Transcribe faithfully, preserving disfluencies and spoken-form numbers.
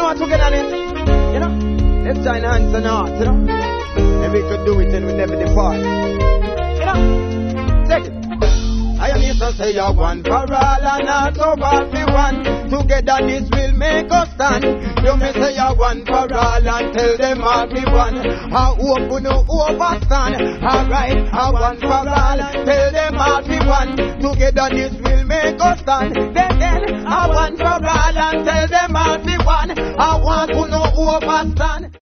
know what we're gonna do? You know? Let's join hands and hearts, you know? And we could do it and we never depart. You know? Take it. I am here to say you one for all and not over for one. Together this will make us stand. You may say you one for all and tell them all be one. I hope you no overstand. Alright, I one for all and tell them all be one. Together this will make us stand. Then then I one for all and tell them all be one. I want to no overstand.